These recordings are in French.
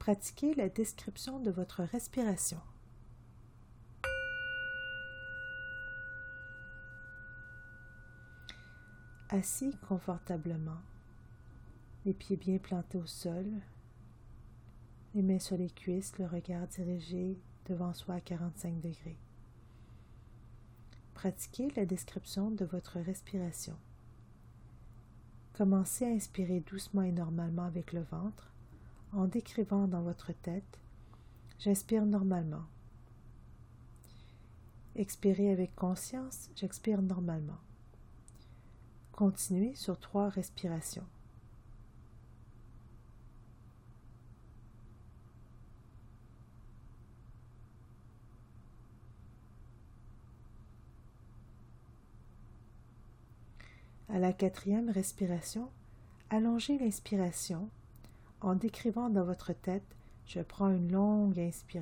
Pratiquez la description de votre respiration. Assis confortablement, les pieds bien plantés au sol, les mains sur les cuisses, le regard dirigé devant soi à 45 degrés. Pratiquez la description de votre respiration. Commencez à inspirer doucement et normalement avec le ventre, en décrivant dans votre tête « J'inspire normalement ». Expirez avec conscience « J'expire normalement ». Continuez sur 3 respirations. À la 4e respiration, allongez l'inspiration en décrivant dans votre tête « Je prends une longue inspiration ».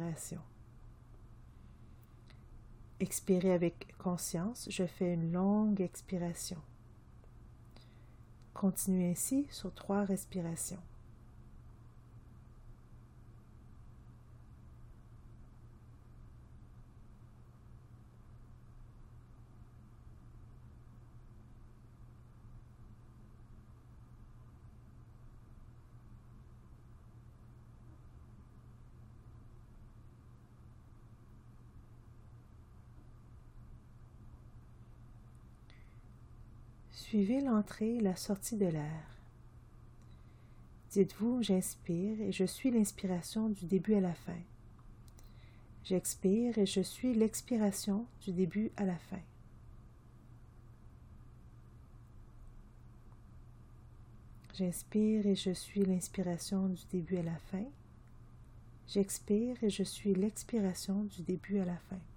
Expirez avec conscience « Je fais une longue expiration ». Continuez ainsi sur 3 respirations. Suivez l'entrée et la sortie de l'air. Dites-vous « J'inspire et je suis l'inspiration du début à la fin. J'expire et je suis l'expiration du début à la fin. » J'inspire et je suis l'inspiration du début à la fin. J'expire et je suis l'expiration du début à la fin.